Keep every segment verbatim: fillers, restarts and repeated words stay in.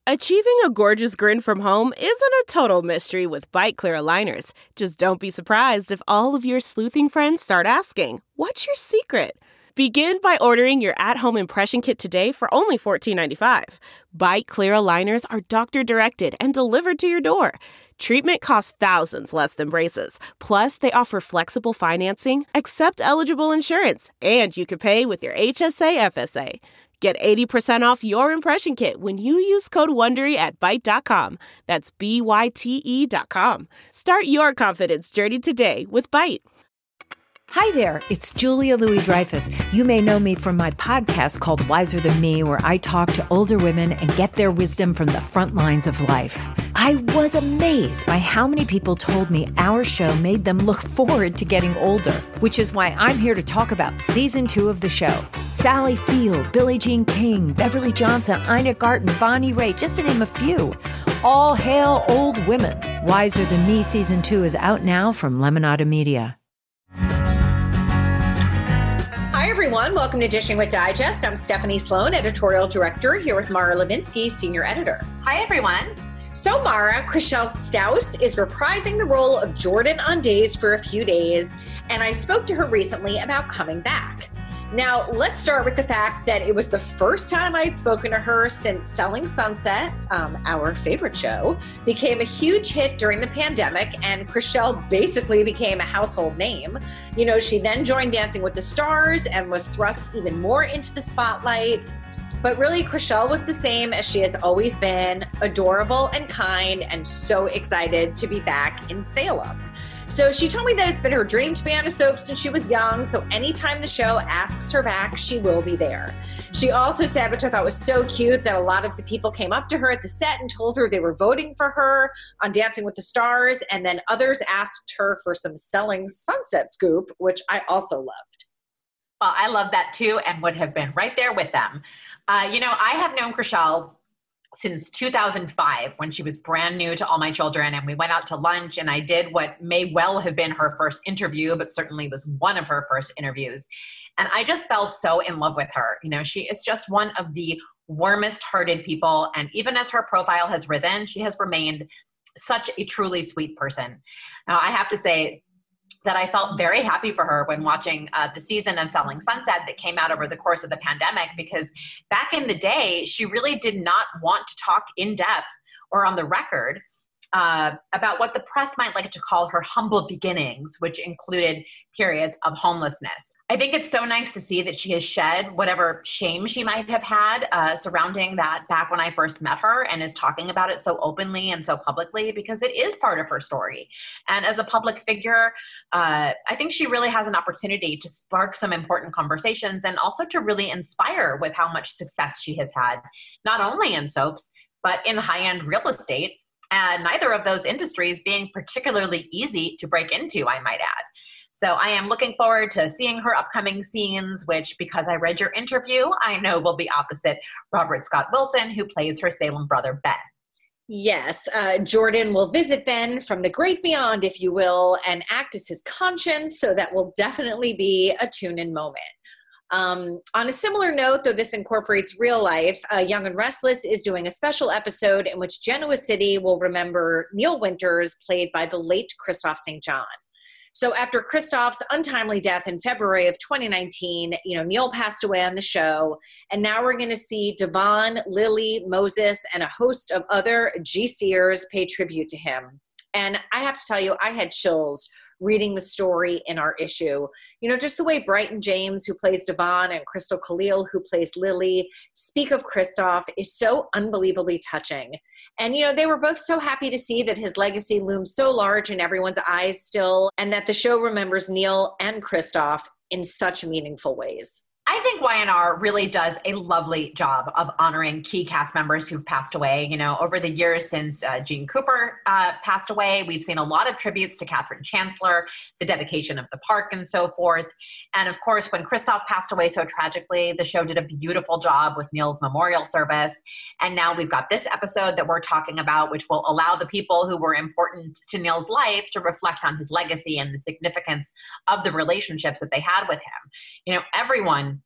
Achieving a gorgeous grin from home isn't a total mystery with Byte Clear aligners. Just don't be surprised if all of your sleuthing friends start asking, "What's your secret?" Begin by ordering your at-home impression kit today for only fourteen ninety-five. Byte Clear aligners are doctor-directed and delivered to your door. Treatment costs thousands less than braces. Plus, they offer flexible financing, accept eligible insurance, and you can pay with your H S A F S A. Get eighty percent off your impression kit when you use code WONDERY at Byte dot com. That's B Y T E dot com. Start your confidence journey today with Byte. Hi there, it's Julia Louis-Dreyfus. You may know me from my podcast called Wiser Than Me, where I talk to older women and get their wisdom from the front lines of life. I was amazed by how many people told me our show made them look forward to getting older, which is why I'm here to talk about season two of the show. Sally Field, Billie Jean King, Beverly Johnson, Ina Garten, Bonnie Raitt, just to name a few. All hail old women. Wiser Than Me season two is out now from Lemonada Media. Hi, everyone. Welcome to Dishing with Digest. I'm Stephanie Sloan, editorial director, here with Mara Levinsky, senior editor. Hi, everyone. So, Mara, Chrishell Stause is reprising the role of Jordan on Days for a few days, and I spoke to her recently about coming back. Now, let's start with the fact that it was the first time I had spoken to her since Selling Sunset, um, our favorite show, became a huge hit during the pandemic, and Chrishell basically became a household name. You know, she then joined Dancing with the Stars and was thrust even more into the spotlight. But really, Chrishell was the same as she has always been, adorable and kind, and so excited to be back in Salem. So she told me that it's been her dream to be on a soap since she was young, so anytime the show asks her back, she will be there. She also said, which I thought was so cute, that a lot of the people came up to her at the set and told her they were voting for her on Dancing with the Stars, and then others asked her for some Selling Sunset scoop, which I also loved. Well, I love that too, and would have been right there with them. Uh, you know, I have known Chrishell since two thousand five, when she was brand new to All My Children, and we went out to lunch, and I did what may well have been her first interview, but certainly was one of her first interviews. And I just fell so in love with her. You know, she is just one of the warmest hearted people. And even as her profile has risen, she has remained such a truly sweet person. Now, I have to say that I felt very happy for her when watching uh, the season of Selling Sunset that came out over the course of the pandemic, because back in the day, she really did not want to talk in depth or on the record uh, about what the press might like to call her humble beginnings, which included periods of homelessness. I think it's so nice to see that she has shed whatever shame she might have had uh, surrounding that back when I first met her, and is talking about it so openly and so publicly, because it is part of her story. And as a public figure, uh, I think she really has an opportunity to spark some important conversations, and also to really inspire with how much success she has had, not only in soaps, but in high-end real estate, and neither of those industries being particularly easy to break into, I might add. So I am looking forward to seeing her upcoming scenes, which, because I read your interview, I know will be opposite Robert Scott Wilson, who plays her Salem brother, Ben. Yes, uh, Jordan will visit Ben from the great beyond, if you will, and act as his conscience, so that will definitely be a tune-in moment. Um, on a similar note, though this incorporates real life, uh, Young and Restless is doing a special episode in which Genoa City will remember Neil Winters, played by the late Christophe Saint John. So after Christophe's untimely death in February of twenty nineteen, you know, Neil passed away on the show, and now we're going to see Devon, Lily, Moses, and a host of other G C'ers pay tribute to him. And I have to tell you, I had chills reading the story in our issue. You know, just the way Brighton James, who plays Devon, and Crystal Khalil, who plays Lily, speak of Christophe is so unbelievably touching. And, you know, they were both so happy to see that his legacy looms so large in everyone's eyes still, and that the show remembers Neil and Christophe in such meaningful ways. I think Y and R really does a lovely job of honoring key cast members who've passed away. You know, over the years since uh, Gene Cooper uh, passed away, we've seen a lot of tributes to Katherine Chancellor, the dedication of the park, and so forth. And of course, when Christophe passed away so tragically, the show did a beautiful job with Neil's memorial service. And now we've got this episode that we're talking about, which will allow the people who were important to Neil's life to reflect on his legacy and the significance of the relationships that they had with him. You know, everyone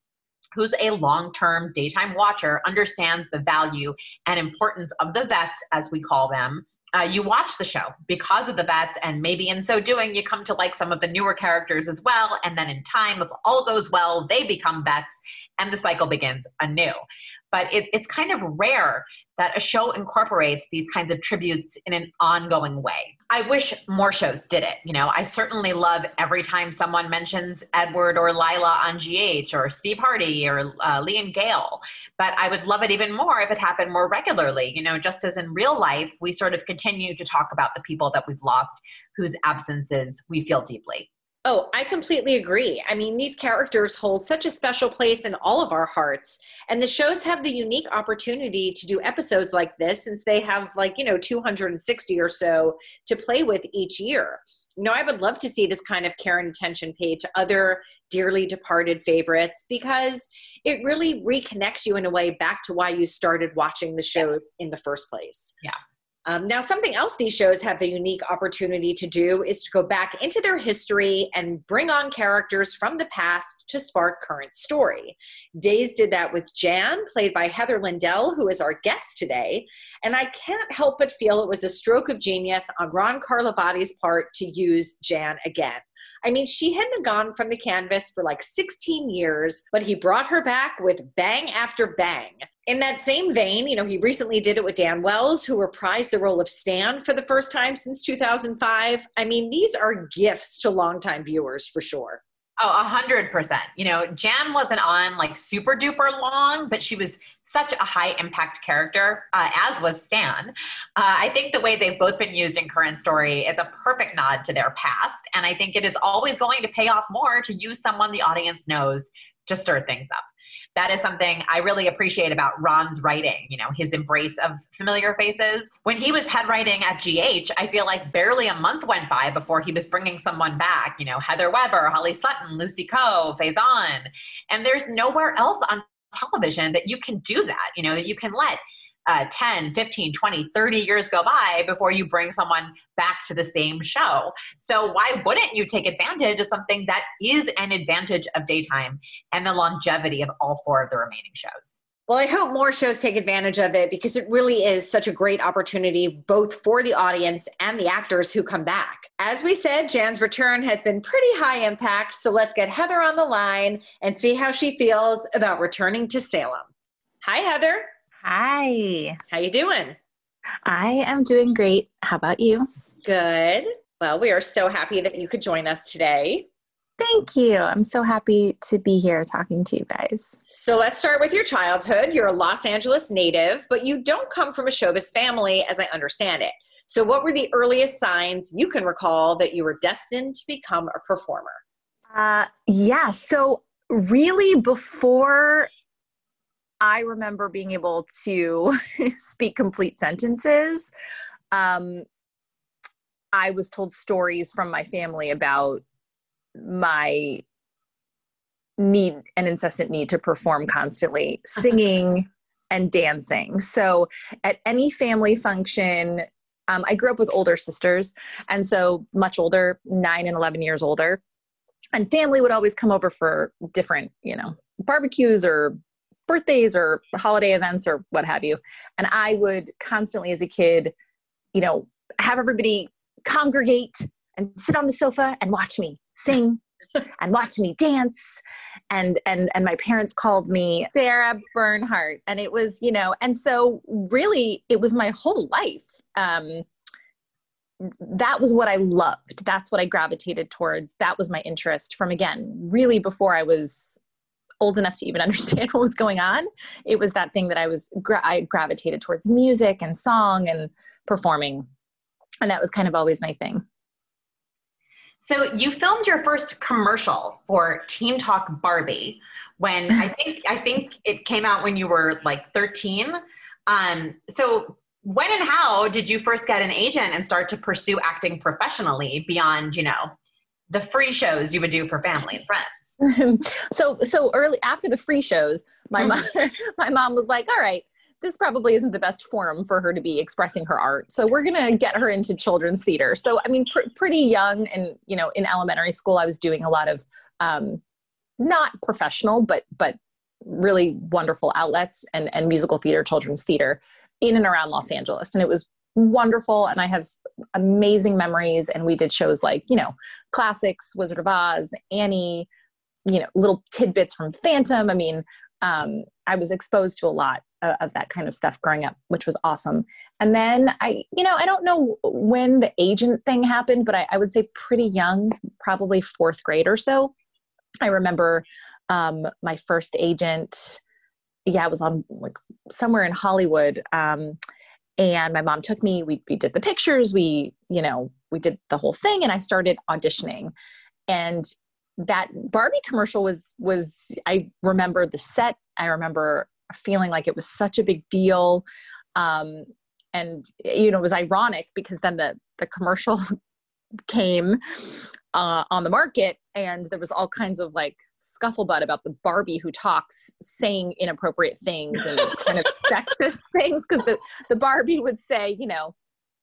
who's a long-term daytime watcher understands the value and importance of the vets, as we call them. Uh, you watch the show because of the vets, and maybe in so doing, you come to like some of the newer characters as well. And then in time, if all goes well, they become vets and the cycle begins anew. But it, it's kind of rare that a show incorporates these kinds of tributes in an ongoing way. I wish more shows did it. You know, I certainly love every time someone mentions Edward or Lila on G H, or Steve Hardy or uh, Lee and Gale. But I would love it even more if it happened more regularly. You know, just as in real life, we sort of continue to talk about the people that we've lost, whose absences we feel deeply. Oh, I completely agree. I mean, these characters hold such a special place in all of our hearts. And the shows have the unique opportunity to do episodes like this, since they have like, you know, two hundred sixty or so to play with each year. You know, I would love to see this kind of care and attention paid to other dearly departed favorites, because it really reconnects you in a way back to why you started watching the shows in the first place. Yeah. Um, now, something else these shows have the unique opportunity to do is to go back into their history and bring on characters from the past to spark current story. Days did that with Jan, played by Heather Lindell, who is our guest today. And I can't help but feel it was a stroke of genius on Ron Carlivati's part to use Jan again. I mean, she hadn't gone from the canvas for like sixteen years, but he brought her back with bang after bang. In that same vein, you know, he recently did it with Dan Wells, who reprised the role of Stan for the first time since two thousand five. I mean, these are gifts to longtime viewers for sure. Oh, a hundred percent. You know, Jan wasn't on like super duper long, but she was such a high impact character, uh, as was Stan. Uh, I think the way they've both been used in current story is a perfect nod to their past. And I think it is always going to pay off more to use someone the audience knows to stir things up. That is something I really appreciate about Ron's writing, you know, his embrace of familiar faces. When he was head writing at G H, I feel like barely a month went by before he was bringing someone back, you know, Heather Weber, Holly Sutton, Lucy Coe, Faison. And there's nowhere else on television that you can do that, you know, that you can let Uh, ten, fifteen, twenty, thirty years go by before you bring someone back to the same show. So why wouldn't you take advantage of something that is an advantage of daytime and the longevity of all four of the remaining shows? Well, I hope more shows take advantage of it, because it really is such a great opportunity both for the audience and the actors who come back. As we said, Jan's return has been pretty high impact, so let's get Heather on the line and see how she feels about returning to Salem. Hi, Heather. Hi. How you doing? I am doing great. How about you? Good. Well, we are so happy that you could join us today. Thank you. I'm so happy to be here talking to you guys. So let's start with your childhood. You're a Los Angeles native, but you don't come from a showbiz family, as I understand it. So what were the earliest signs you can recall that you were destined to become a performer? Uh, yeah. So really before I remember being able to speak complete sentences, um, I was told stories from my family about my need and incessant need to perform constantly, singing and dancing. So at any family function, um, I grew up with older sisters, and so much older, nine and eleven years older, and family would always come over for different, you know, barbecues or birthdays or holiday events or what have you. And I would constantly as a kid, you know, have everybody congregate and sit on the sofa and watch me sing and watch me dance. And, and, and my parents called me Sarah Bernhardt. And it was, you know, and so really it was my whole life. Um, that was what I loved. That's what I gravitated towards. That was my interest from, again, really before I was old enough to even understand what was going on. It was that thing that I was, gra- I gravitated towards music and song and performing. And that was kind of always my thing. So you filmed your first commercial for Teen Talk Barbie when I think, I think it came out when you were like thirteen. Um, so when and how did you first get an agent and start to pursue acting professionally beyond, you know, the free shows you would do for family and friends? so, so early after the free shows, my mom, my mom was like, all right, this probably isn't the best forum for her to be expressing her art. So we're going to get her into children's theater. So, I mean, pr- pretty young and, you know, in elementary school, I was doing a lot of, um, not professional, but, but really wonderful outlets and, and musical theater, children's theater in and around Los Angeles. And it was wonderful. And I have amazing memories. And we did shows like, you know, classics, Wizard of Oz, Annie, you know, little tidbits from Phantom. I mean, um, I was exposed to a lot of, of that kind of stuff growing up, which was awesome. And then I, you know, I don't know when the agent thing happened, but I, I would say pretty young, probably fourth grade or so. I remember um, my first agent, yeah, I was on like somewhere in Hollywood. Um, and my mom took me, we, we did the pictures, we, you know, we did the whole thing, and I started auditioning. And that Barbie commercial was, was, I remember the set. I remember feeling like it was such a big deal. Um, and, you know, it was ironic because then the, the commercial came uh, on the market, and there was all kinds of like scufflebutt about the Barbie who talks saying inappropriate things and kind of sexist things. Cause the, the Barbie would say, you know,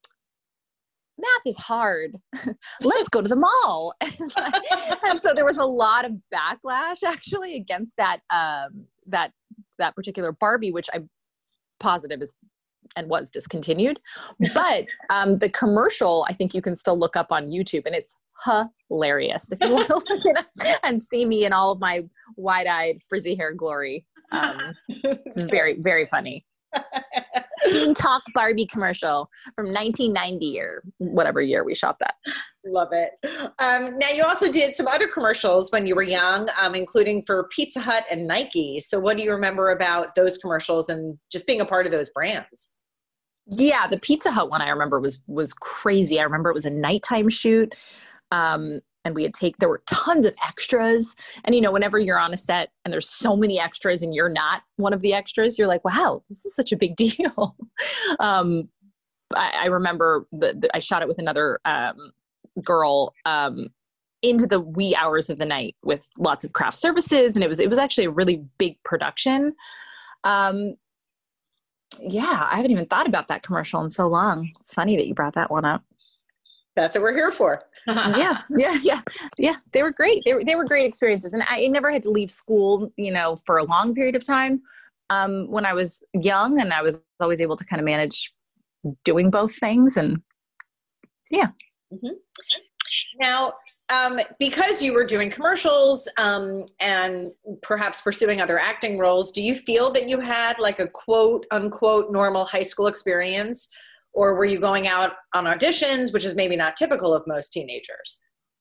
math is hard. Let's go to the mall. And so there was a lot of backlash actually against that, um, that, that particular Barbie, which I'm positive is and was discontinued. But um, the commercial, I think you can still look up on YouTube, and it's hilarious. If you want to look it up and see me in all of my wide-eyed frizzy hair glory. Um, it's very, very funny. Teen Talk Barbie commercial from nineteen ninety or whatever year we shot that. Love it. Um, now you also did some other commercials when you were young, um, including for Pizza Hut and Nike. So what do you remember about those commercials and just being a part of those brands? Yeah, the Pizza Hut one I remember was was crazy. I remember it was a nighttime shoot. Um, and we had take, there were tons of extras. And, you know, whenever you're on a set and there's so many extras and you're not one of the extras, you're like, wow, this is such a big deal. um, I, I remember the, the, I shot it with another um, girl um, into the wee hours of the night with lots of craft services. And it was, it was actually a really big production. Um, yeah, I haven't even thought about that commercial in so long. It's funny that you brought that one up. That's what we're here for. yeah, yeah, yeah, yeah. They were great. They were, they were great experiences. And I never had to leave school, you know, for a long period of time um, when I was young, and I was always able to kind of manage doing both things. And yeah. Mm-hmm. Now, um, because you were doing commercials um, and perhaps pursuing other acting roles, do you feel that you had like a quote unquote normal high school experience? Or were you going out on auditions, which is maybe not typical of most teenagers?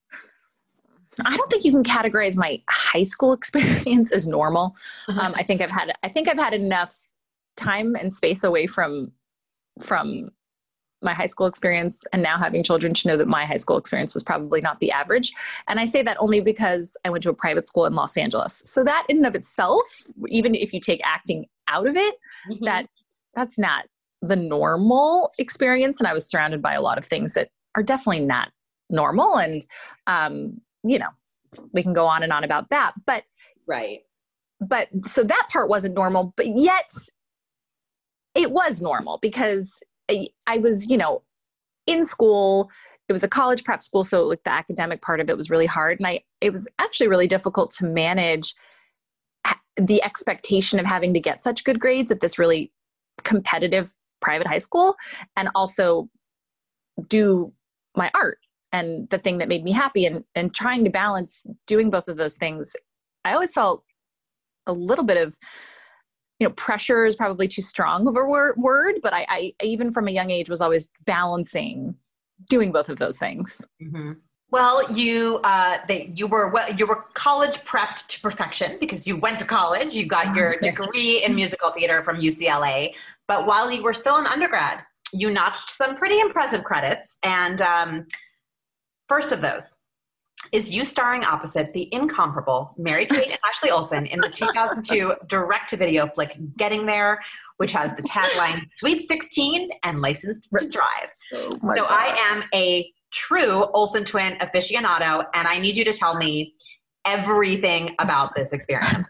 I don't think you can categorize my high school experience as normal. Mm-hmm. Um, I think I've had, I think I've had enough time and space away from, from my high school experience and now having children to know that my high school experience was probably not the average. And I say that only because I went to a private school in Los Angeles. So that in and of itself, even if you take acting out of it, mm-hmm. that that's not the normal experience. And I was surrounded by a lot of things that are definitely not normal. And, um, you know, we can go on and on about that, but, right. But so that part wasn't normal, but yet it was normal because I, I was, you know, in school. It was a college prep school. So like the academic part of it was really hard. And I, it was actually really difficult to manage the expectation of having to get such good grades at this really competitive private high school, and also do my art and the thing that made me happy, and, and trying to balance doing both of those things. I always felt a little bit of, you know, pressure is probably too strong of a word, word but I, I, even from a young age was always balancing doing both of those things. Mm-hmm. Well, you uh, they, you were well, you were college prepped to perfection because you went to college. You got your degree in musical theater from U C L A. But while you were still an undergrad, you notched some pretty impressive credits. And um, first of those is you starring opposite the incomparable Mary-Kate and Ashley Olsen in the two thousand two direct-to-video flick Getting There, which has the tagline "Sweet sixteen and Licensed to Drive." Oh so God. I am a true Olsen twin aficionado, and I need you to tell me everything about this experience.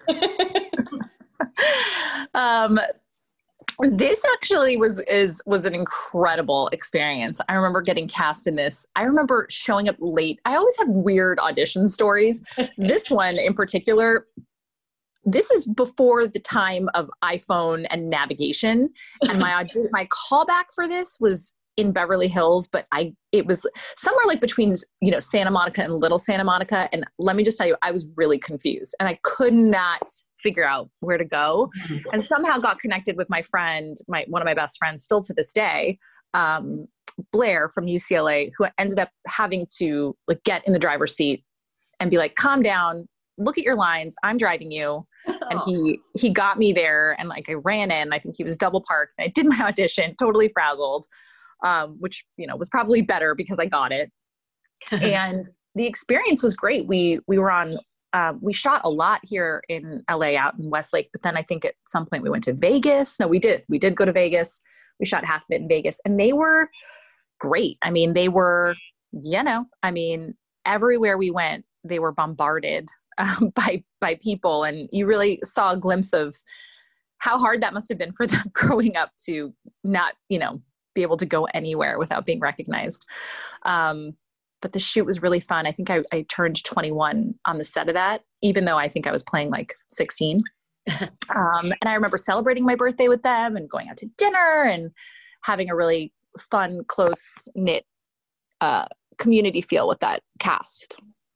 um, this actually was is was an incredible experience. I remember getting cast in this. I remember showing up late. I always have weird audition stories. This one in particular, this is before the time of iPhone and navigation. And my my callback for this was in Beverly Hills, but I it was somewhere like between, you know, Santa Monica and Little Santa Monica. And let me just tell you, I was really confused and I could not figure out where to go. And somehow got connected with my friend, my one of my best friends still to this day, um, Blair from U C L A, who ended up having to like get in the driver's seat and be like, calm down, look at your lines, I'm driving you. And he he got me there, and like I ran in. I think he was double parked. I did my audition, totally frazzled, um, which, you know, was probably better because I got it. And the experience was great. We we were on uh, we shot a lot here in L A out in Westlake, but then I think at some point we went to Vegas. No, we did. We did go to Vegas. We shot half of it in Vegas, and they were great. I mean, they were, you know, I mean, everywhere we went, they were bombarded um, by by people, and you really saw a glimpse of how hard that must have been for them growing up to not, you know, be able to go anywhere without being recognized. Um, but the shoot was really fun. I think I, I turned twenty-one on the set of that, even though I think I was playing like sixteen. um, and I remember celebrating my birthday with them and going out to dinner and having a really fun, close knit uh, community feel with that cast.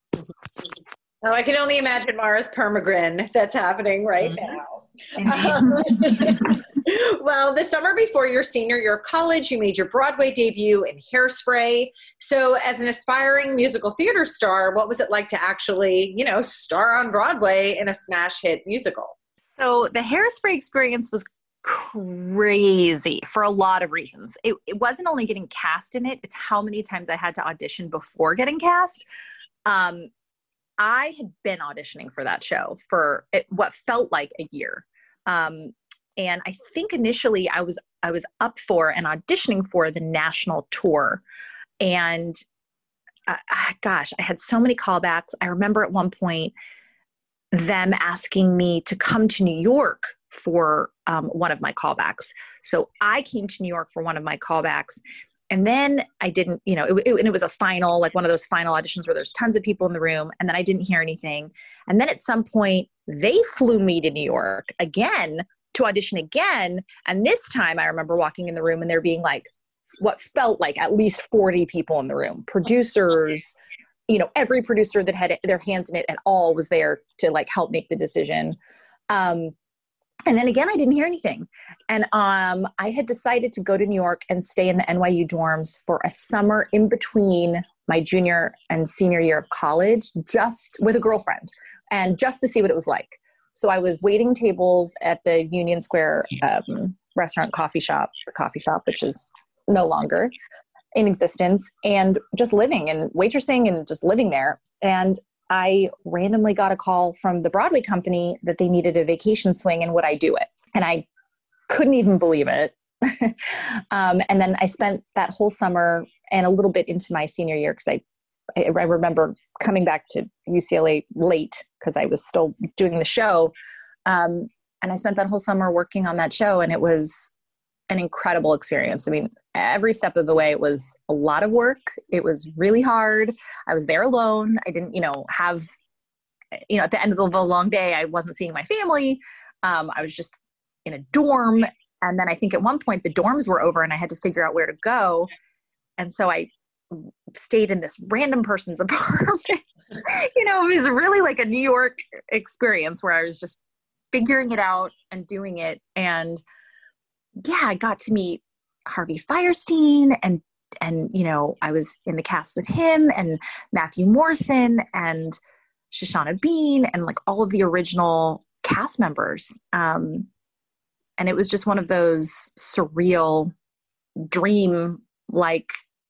Oh, I can only imagine Mara's permagrin that's happening right now. Um, well, the summer before your senior year of college, you made your Broadway debut in Hairspray. So as an aspiring musical theater star, what was it like to actually, you know, star on Broadway in a smash hit musical? So the Hairspray experience was crazy for a lot of reasons. It, it wasn't only getting cast in it, it's how many times I had to audition before getting cast. Um, I had been auditioning for that show for it, what felt like a year. Um, and I think initially I was, I was up for and auditioning for the national tour. And uh, gosh, I had so many callbacks. I remember at one point them asking me to come to New York for um, one of my callbacks. So I came to New York for one of my callbacks. And then I didn't, you know, it, it, and it was a final, like one of those final auditions where there's tons of people in the room. And then I didn't hear anything. And then at some point they flew me to New York again to audition again. And this time I remember walking in the room and there being like what felt like at least forty people in the room, producers, you know, every producer that had their hands in it at all was there to like help make the decision. Um, And then again, I didn't hear anything. And um, I had decided to go to New York and stay in the N Y U dorms for a summer in between my junior and senior year of college, just with a girlfriend and just to see what it was like. So I was waiting tables at the Union Square um, restaurant coffee shop, the coffee shop, which is no longer in existence, and just living and waitressing and just living there. And I randomly got a call from the Broadway company that they needed a vacation swing and would I do it? And I couldn't even believe it. um, and then I spent that whole summer and a little bit into my senior year because I, I, I remember coming back to U C L A late because I was still doing the show. Um, and I spent that whole summer working on that show, and it was an incredible experience. I mean, every step of the way, it was a lot of work. It was really hard. I was there alone. I didn't, you know, have, you know, at the end of the long day, I wasn't seeing my family. Um, I was just in a dorm. And then I think at one point the dorms were over and I had to figure out where to go. And so I stayed in this random person's apartment. You know, it was really like a New York experience where I was just figuring it out and doing it. And yeah, I got to meet Harvey Fierstein and, and, you know, I was in the cast with him and Matthew Morrison and Shoshana Bean and like all of the original cast members. Um, and it was just one of those surreal dream like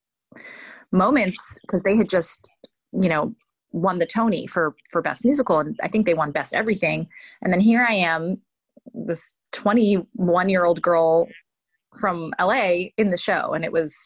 moments because they had just, you know, won the Tony for, for Best Musical. And I think they won Best Everything. And then here I am, this twenty-one year old girl from L A in the show. And it was,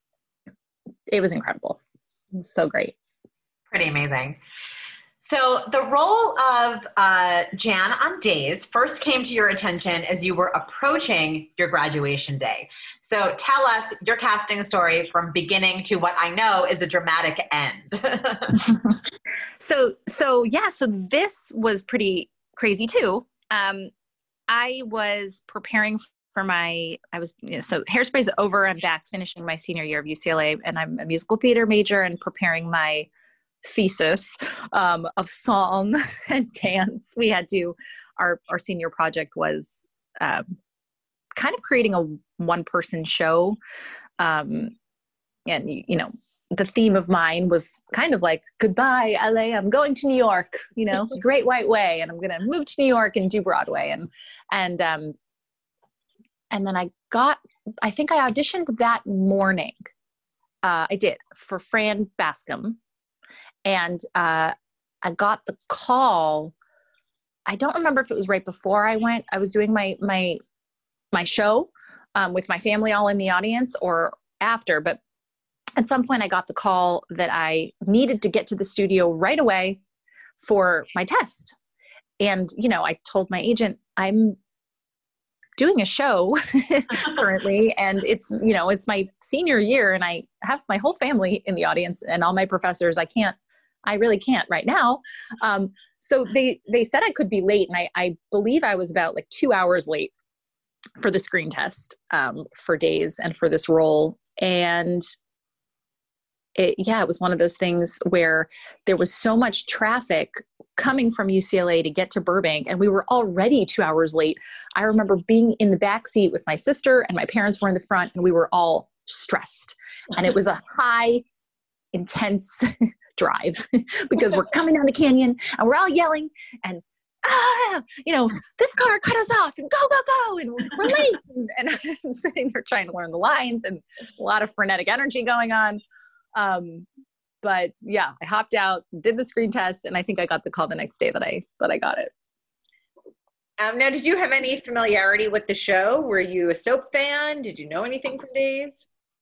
it was incredible. It was so great. Pretty amazing. So the role of uh, Jan on Days first came to your attention as you were approaching your graduation day. So tell us your casting story from beginning to what I know is a dramatic end. so, so yeah, so this was pretty crazy too. Um, I was preparing for my, I was, you know, so Hairspray's over. I'm back finishing my senior year of U C L A, and I'm a musical theater major and preparing my thesis um, of song and dance. We had to, our, our senior project was um, kind of creating a one person show. Um, and, you know, the theme of mine was kind of like, goodbye, L A, I'm going to New York, you know, the Great White Way, and I'm going to move to New York and do Broadway. And, and, um, and then I got, I think I auditioned that morning. Uh, I did for Fran Bascom. And, uh, I got the call. I don't remember if it was right before I went, I was doing my, my, my show, um, with my family all in the audience, or after, but at some point I got the call that I needed to get to the studio right away for my test. And, you know, I told my agent, I'm doing a show currently, and it's, you know, it's my senior year and I have my whole family in the audience and all my professors. I can't, I really can't right now. Um, so they, they said I could be late. And I, I believe I was about like two hours late for the screen test, um, for days and for this role. And It, yeah, it was one of those things where there was so much traffic coming from U C L A to get to Burbank, and we were already two hours late. I remember being in the back seat with my sister, and my parents were in the front, and we were all stressed. And it was a high, intense drive because we're coming down the canyon and we're all yelling and, ah, you know, this car cut us off and go, go, go. And we're late. And, and I'm sitting there trying to learn the lines and a lot of frenetic energy going on. Um, but yeah, I hopped out, did the screen test, and I think I got the call the next day that I, that I got it. Um, now, did you have any familiarity with the show? Were you a soap fan? Did you know anything from Days?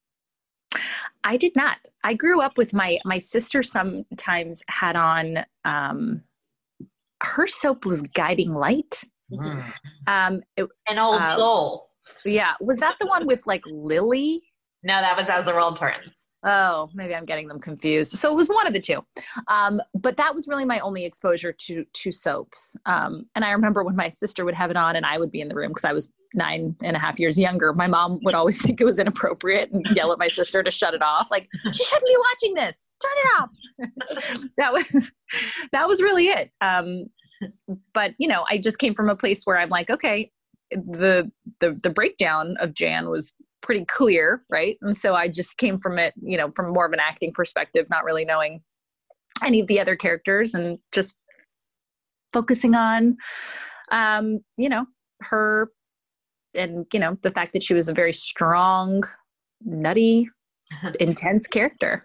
I did not. I grew up with my, my sister sometimes had on, um, her soap was Guiding Light. Mm. Um, it, An Old uh, Soul. Yeah. Was that the one with like Lily? No, that was As the World Turns. Oh, maybe I'm getting them confused. So it was one of the two. Um, but that was really my only exposure to, to soaps. Um, and I remember when my sister would have it on and I would be in the room because I was nine and a half years younger. My mom would always think it was inappropriate and yell at my sister to shut it off. Like, she shouldn't be watching this. Turn it off. that was, that was really it. Um, but you know, I just came from a place where I'm like, okay, the, the, the breakdown of Jan was pretty clear. Right. And so I just came from it, you know, from more of an acting perspective, not really knowing any of the other characters and just focusing on, um, you know, her and, you know, the fact that she was a very strong, nutty, intense character.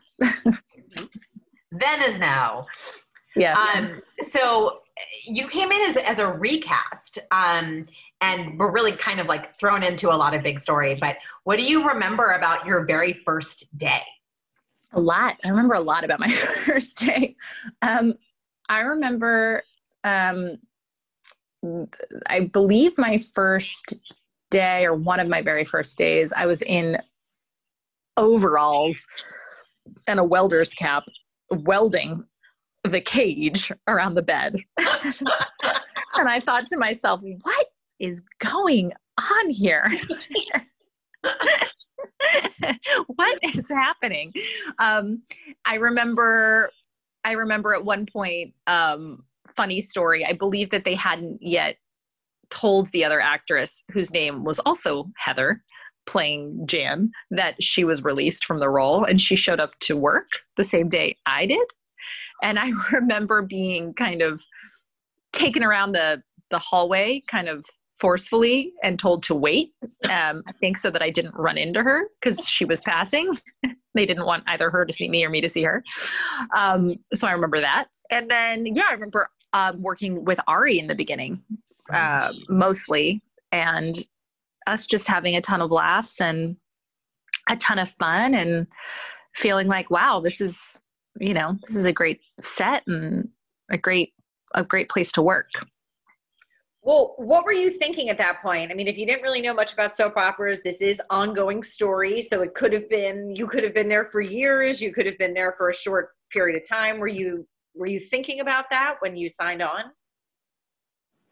Then as now. Yeah. Um, so you came in as, as a recast, um, and we're really kind of like thrown into a lot of big story, but what do you remember about your very first day? A lot. I remember a lot about my first day. Um, I remember, um, I believe my first day or one of my very first days, I was in overalls and a welder's cap welding the cage around the bed. And I thought to myself, what is going on here? What is happening? Um, I remember, I remember at one point, um, funny story. I believe that they hadn't yet told the other actress, whose name was also Heather, playing Jan, that she was released from the role, and she showed up to work the same day I did. And I remember being kind of taken around the, the hallway kind of forcefully and told to wait, um, I think so that I didn't run into her because she was passing. They didn't want either her to see me or me to see her. Um, so I remember that. And then, yeah, I remember um, working with Ari in the beginning, uh, mostly, and us just having a ton of laughs and a ton of fun and feeling like, wow, this is, you know, this is a great set and a great, a great place to work. Well, what were you thinking at that point? I mean, if you didn't really know much about soap operas, this is ongoing story. So it could have been, you could have been there for years. You could have been there for a short period of time. Were you, were you thinking about that when you signed on?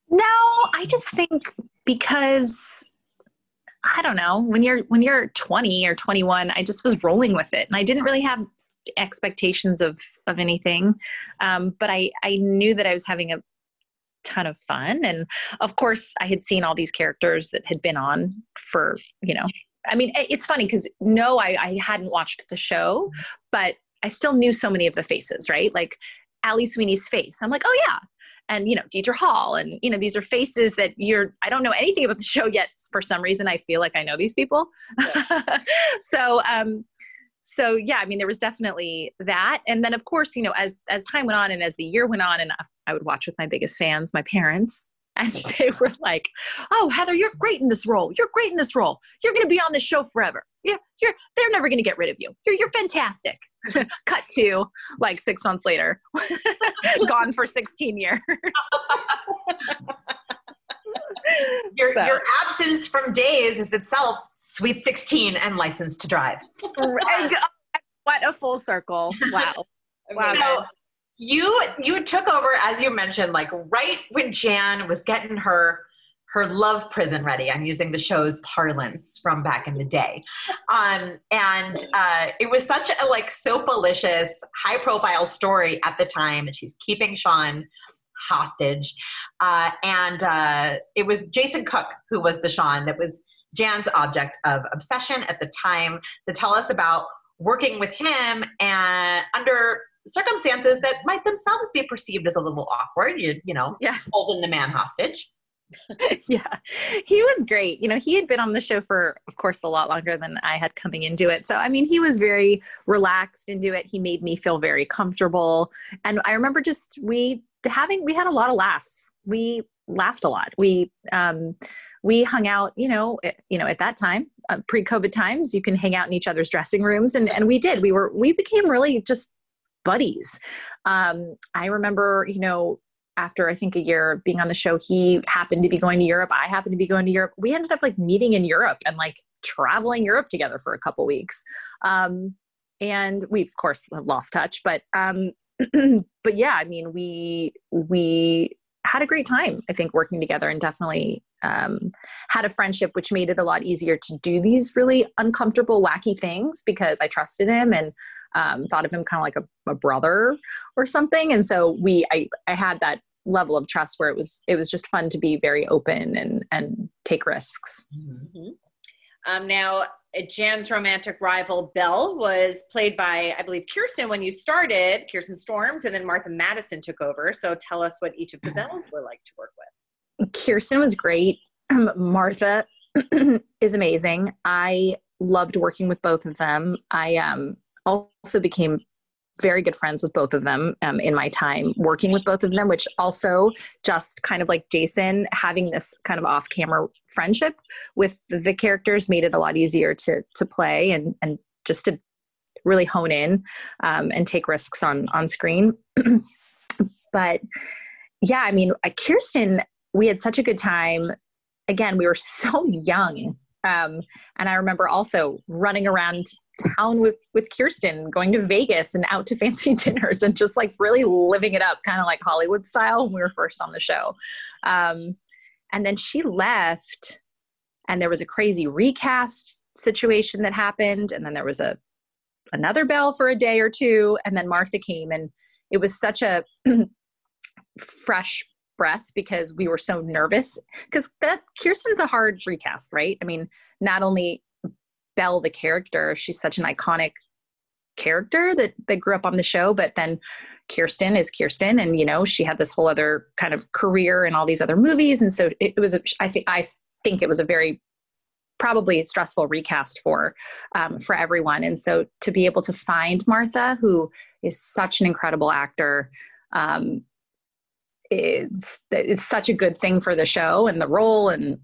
No, I just think because I don't know, when you're when you're twenty or twenty-one, I just was rolling with it, and I didn't really have expectations of of anything. Um, but I I knew that I was having a ton of fun, and of course, I had seen all these characters that had been on for, you know, I mean, it's funny because no, I, I hadn't watched the show, but I still knew so many of the faces, right? Like Ali Sweeney's face. I'm like, oh yeah. And, you know, Deidre Hall. And, you know, these are faces that you're, I don't know anything about the show yet. For some reason, I feel like I know these people. Yeah. so, um, so yeah, I mean, there was definitely that. And then of course, you know, as, as time went on and as the year went on, and I would watch with my biggest fans, my parents, and they were like, oh, Heather, you're great in this role. You're great in this role. You're going to be on this show forever. Yeah, you're, they're never going to get rid of you. You're, you're fantastic. Cut to like six months later, gone for sixteen years. your, so. your absence from days is itself sweet sixteen and licensed to drive. What a full circle. Wow. Wow. So, you, you took over, as you mentioned, like right when Jan was getting her her love prison ready. I'm using the show's parlance from back in the day. Um, and uh, it was such a like soap-alicious, high-profile story at the time that she's keeping Sean hostage. Uh, and uh, it was Jason Cook who was the Sean that was Jan's object of obsession at the time, to tell us about working with him and under circumstances that might themselves be perceived as a little awkward. You, you know, yeah. holding the man hostage. Yeah, he was great. You know, he had been on the show for, of course, a lot longer than I had coming into it. So, I mean, he was very relaxed into it. He made me feel very comfortable. And I remember just we having, we had a lot of laughs. We laughed a lot. We, um, we hung out, you know, at, you know, at that time, uh, pre-COVID times, you can hang out in each other's dressing rooms. And, and we did, we were, we became really just buddies. Um, I remember, you know, after I think a year of being on the show, he happened to be going to Europe. I happened to be going to Europe. We ended up like meeting in Europe and like traveling Europe together for a couple weeks. Um, and we of course lost touch, but, um, but yeah, I mean, we, we had a great time, I think, working together, and definitely, um, had a friendship, which made it a lot easier to do these really uncomfortable, wacky things because I trusted him and, um, thought of him kind of like a, a brother or something. And so we, I, I had that level of trust where it was, it was just fun to be very open and, and take risks. Mm-hmm. Um, now, Jan's romantic rival, Belle, was played by, I believe, Kirsten when you started, Kirsten Storms, and then Martha Madison took over. So tell us what each of the Belles were like to work with. Kirsten was great. Martha is amazing. I loved working with both of them. I um, also became very good friends with both of them um, in my time working with both of them, which also just kind of like Jason, having this kind of off-camera friendship with the characters made it a lot easier to to play and and just to really hone in um, and take risks on on screen. But yeah, I mean, Kirsten, we had such a good time. Again, we were so young. Um, and I remember also running around town with, with Kirsten, going to Vegas and out to fancy dinners and just like really living it up, kind of like Hollywood style when we were first on the show. Um, and then she left and there was a crazy recast situation that happened. And then there was a, another Belle for a day or two. And then Martha came, and it was such a fresh breath because we were so nervous because that Kirsten's a hard recast, right? I mean, not only Belle, the character, she's such an iconic character that, that grew up on the show, but then Kirsten is Kirsten. And, you know, she had this whole other kind of career in all these other movies. And so it, it was, a, I think, I think it was a very probably stressful recast for, um, for everyone. And so to be able to find Martha, who is such an incredible actor, um, it's, it's such a good thing for the show and the role. And,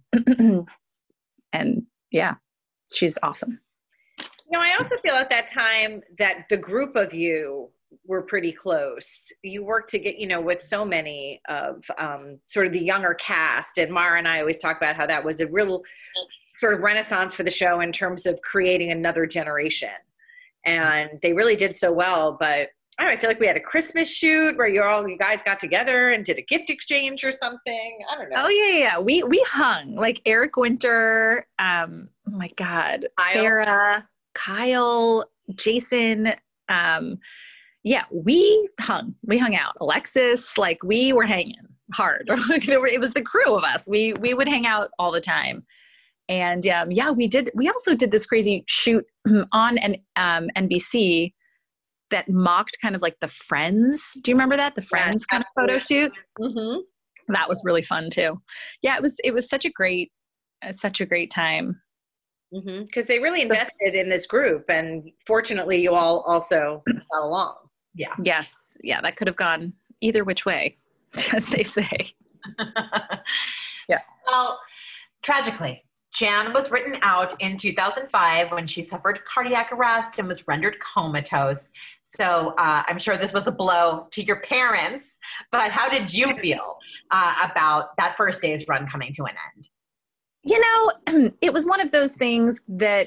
and yeah. She's awesome. You know, I also feel at that time that the group of you were pretty close. You worked to get, you know, with so many of um, sort of the younger cast. And Mara and I always talk about how that was a real sort of renaissance for the show in terms of creating another generation. And they really did so well. But I don't know, I feel like we had a Christmas shoot where you all you guys got together and did a gift exchange or something. I don't know. Oh yeah, yeah. We we hung like Eric Winter. Um, oh my God, Kyle. Farrah, Kyle, Jason. Um, yeah, we hung. We hung out. Alexis, like we were hanging hard. It was the crew of us. We we would hang out all the time. And um, yeah, we did. We also did this crazy shoot on an um, N B C that mocked kind of like the Friends. Do you remember that? The Friends yes, kind of photo shoot. Mm-hmm. That was really fun too. Yeah, it was. It was such a great, uh, such a great time. Because mm-hmm. they really invested in this group, and fortunately, you all also got along. Yeah. Yes. Yeah, that could have gone either which way, as they say. Yeah. Well, tragically, Jan was written out in two thousand five when she suffered cardiac arrest and was rendered comatose. So uh, I'm sure this was a blow to your parents, but how did you feel uh, about that first day's run coming to an end? You know, it was one of those things that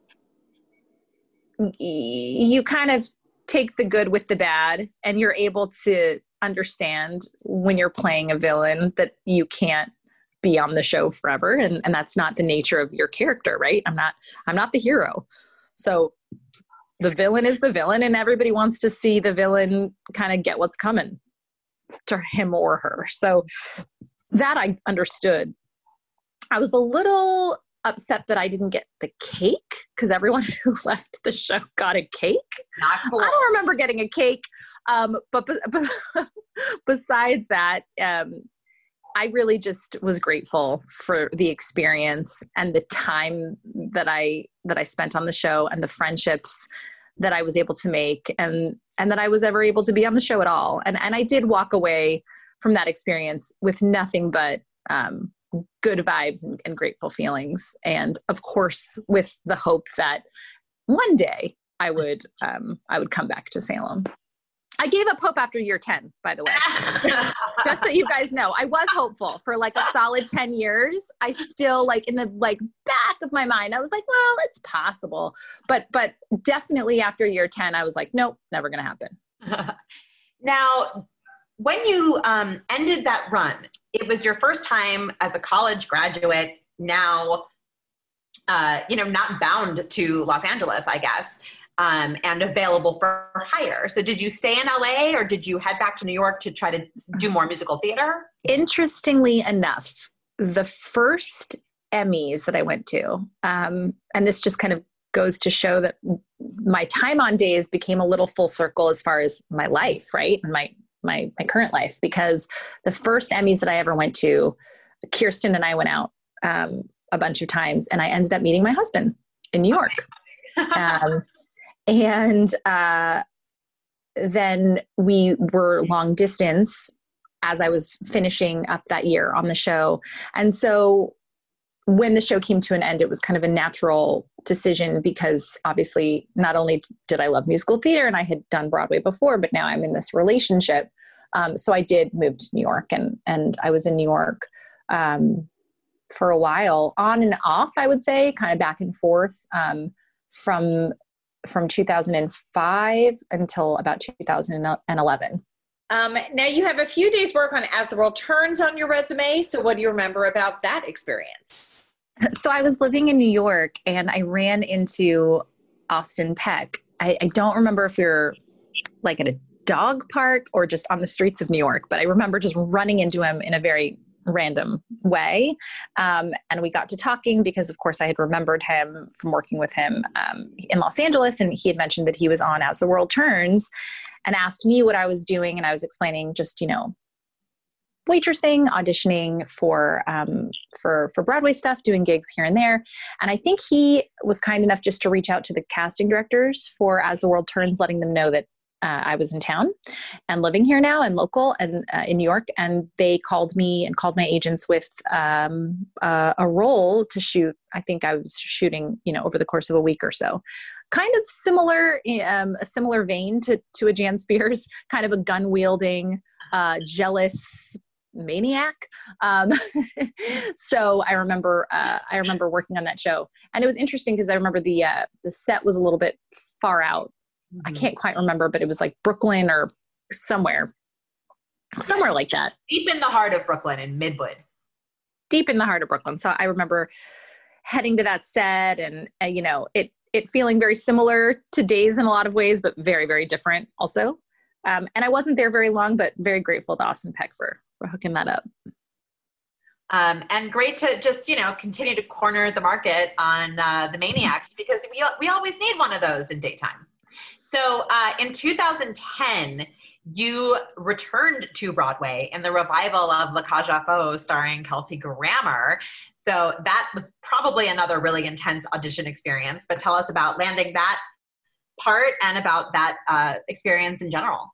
you kind of take the good with the bad, and you're able to understand when you're playing a villain that you can't be on the show forever. And, and that's not the nature of your character, right? I'm not, I'm not the hero. So the villain is the villain, and everybody wants to see the villain kind of get what's coming to him or her. So that I understood. I was a little upset that I didn't get the cake, because everyone who left the show got a cake. Not cool. I don't remember getting a cake. Um, but, but besides that, um, I really just was grateful for the experience and the time that I that I spent on the show, and the friendships that I was able to make, and and that I was ever able to be on the show at all. And and I did walk away from that experience with nothing but um, good vibes and, and grateful feelings, and of course with the hope that one day I would um, I would come back to Salem. I gave up hope after year ten, by the way. Just so you guys know, I was hopeful for like a solid ten years. I still like in the like back of my mind, I was like, well, it's possible. But, but definitely after year ten, I was like, nope, never going to happen. Now, when you um, ended that run, it was your first time as a college graduate, now, uh, you know, not bound to Los Angeles, I guess. Um, and available for hire. So did you stay in L A, or did you head back to New York to try to do more musical theater? Interestingly enough, the first Emmys that I went to, um, and this just kind of goes to show that my time on days became a little full circle as far as my life, right? And my, my, my current life, because the first Emmys that I ever went to, Kirsten and I went out um, a bunch of times, and I ended up meeting my husband in New York. um, And uh, then we were long distance as I was finishing up that year on the show. And so when the show came to an end, it was kind of a natural decision, because obviously not only did I love musical theater and I had done Broadway before, but now I'm in this relationship. Um, so I did move to New York, and, and I was in New York um, for a while, on and off, I would say, kind of back and forth um, from from two thousand five until about two thousand eleven. Um, now you have a few days work on As the World Turns on your resume. So what do you remember about that experience? So I was living in New York, and I ran into Austin Peck. I, I don't remember if we were like at a dog park or just on the streets of New York, but I remember just running into him in a very random way. Um, and we got to talking because, of course, I had remembered him from working with him um, in Los Angeles. And he had mentioned that he was on As the World Turns, and asked me what I was doing. And I was explaining just, you know, waitressing, auditioning for, um, for, for Broadway stuff, doing gigs here and there. And I think he was kind enough just to reach out to the casting directors for As the World Turns, letting them know that Uh, I was in town and living here now and local and uh, in New York. And they called me and called my agents with um, uh, a role to shoot. I think I was shooting, you know, over the course of a week or so. Kind of similar, um, a similar vein to, to a Jan Spears, kind of a gun wielding, uh, jealous maniac. Um, so I remember, uh, I remember working on that show, and it was interesting because I remember the, uh, the set was a little bit far out mm-hmm. I can't quite remember, but it was like Brooklyn or somewhere, somewhere like that. Deep in the heart of Brooklyn in Midwood. Deep in the heart of Brooklyn. So I remember heading to that set and, uh, you know, it, it feeling very similar to Days in a lot of ways, but very, very different also. Um, and I wasn't there very long, but very grateful to Austin Peck for, for hooking that up. Um, and great to just, you know, continue to corner the market on uh, the Maniacs, because we, we always need one of those in daytime. So uh, in two thousand ten, you returned to Broadway in the revival of La Cage aux Folles starring Kelsey Grammer. So that was probably another really intense audition experience, but tell us about landing that part and about that uh, experience in general.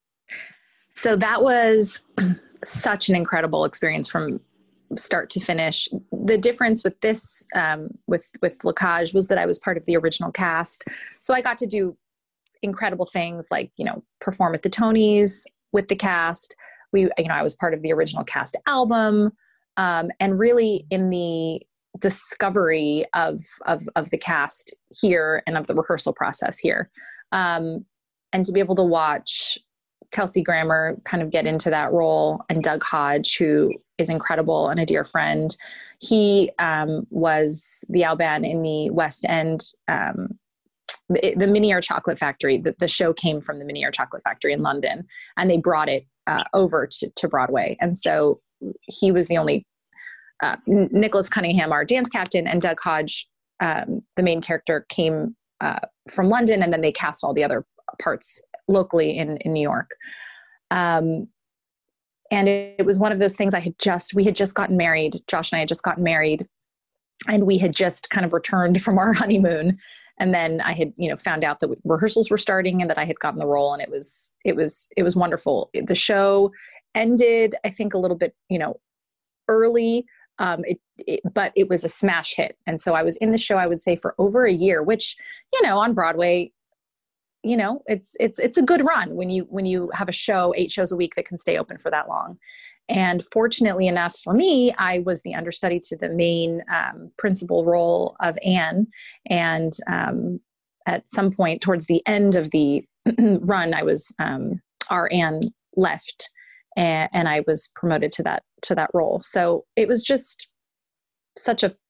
So that was such an incredible experience from start to finish. The difference with this, um, with, with La Cage, was that I was part of the original cast. So I got to do incredible things like, you know, perform at the Tonys with the cast. We, you know, I was part of the original cast album, um, and really in the discovery of, of, of the cast here and of the rehearsal process here. Um, and to be able to watch Kelsey Grammer kind of get into that role, and Doug Hodge, who is incredible and a dear friend. He um, was the Alban in the West End, um, the, the Miniere Chocolate Factory. The, the show came from the Miniere Chocolate Factory in London, and they brought it uh, over to, to Broadway. And so he was the only, uh, Nicholas Cunningham, our dance captain, and Doug Hodge, um, the main character, came uh, from London, and then they cast all the other parts locally in, in New York. Um, and it, it was one of those things I had just, we had just gotten married. Josh and I had just gotten married, and we had just kind of returned from our honeymoon. And then I had, you know, found out that rehearsals were starting and that I had gotten the role, and it was, it was, it was wonderful. The show ended, I think, a little bit, you know, early, um, it, it, but it was a smash hit. And so I was in the show, I would say, for over a year, which, you know, on Broadway, you know, it's, it's, it's a good run when you, when you have a show, eight shows a week that can stay open for that long. And fortunately enough for me, I was the understudy to the main um, principal role of Anne. And um, at some point towards the end of the run, I was, um, our Anne left, and, and I was promoted to that, to that role. So it was just such a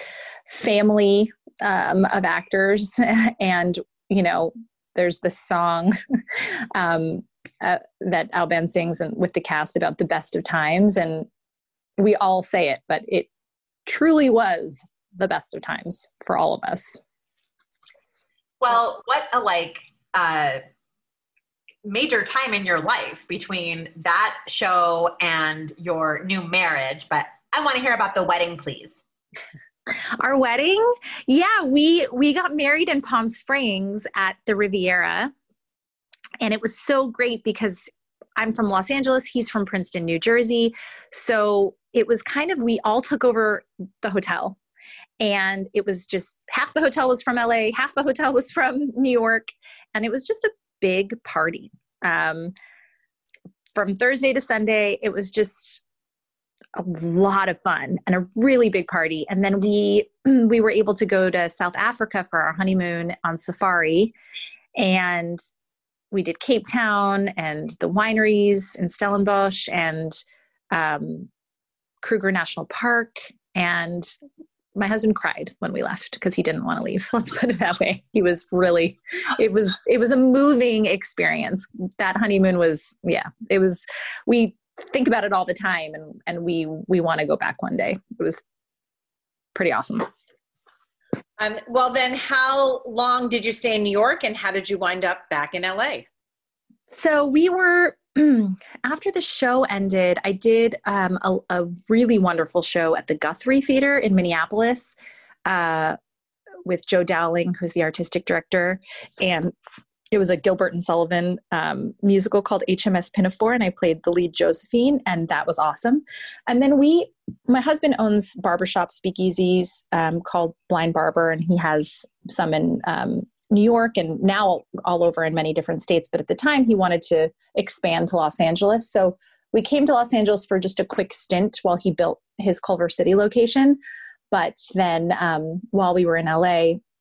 family um, of actors. And, you know, there's this song um, uh, that Alban sings and with the cast about the best of times. And we all say it, but it truly was the best of times for all of us. Well, what a like uh, major time in your life between that show and your new marriage. But I want to hear about the wedding, please. Our wedding? Yeah, we, we got married in Palm Springs at the Riviera. And it was so great because I'm from Los Angeles. He's from Princeton, New Jersey. So it was kind of, we all took over the hotel, and it was just half the hotel was from L A, half the hotel was from New York. And it was just a big party. Um, from Thursday to Sunday, it was just a lot of fun and a really big party. And then we, we were able to go to South Africa for our honeymoon on safari, and we did Cape Town and the wineries in Stellenbosch and um, Kruger National Park. And my husband cried when we left because he didn't want to leave. Let's put it that way. He was really, it was, it was a moving experience. That honeymoon was, yeah, it was, we think about it all the time, and, and we, we want to go back one day. It was pretty awesome. Um, well, then how long did you stay in New York, and how did you wind up back in L A? So we were, after the show ended, I did um, a, a really wonderful show at the Guthrie Theater in Minneapolis uh, with Joe Dowling, who's the artistic director. And it was a Gilbert and Sullivan um, musical called H M S Pinafore, and I played the lead Josephine, and that was awesome. And then we, my husband owns barbershop speakeasies um, called Blind Barber, and he has some in um, New York and now all over in many different states. But at the time, he wanted to expand to Los Angeles. So we came to Los Angeles for just a quick stint while he built his Culver City location. But then um, while we were in L A,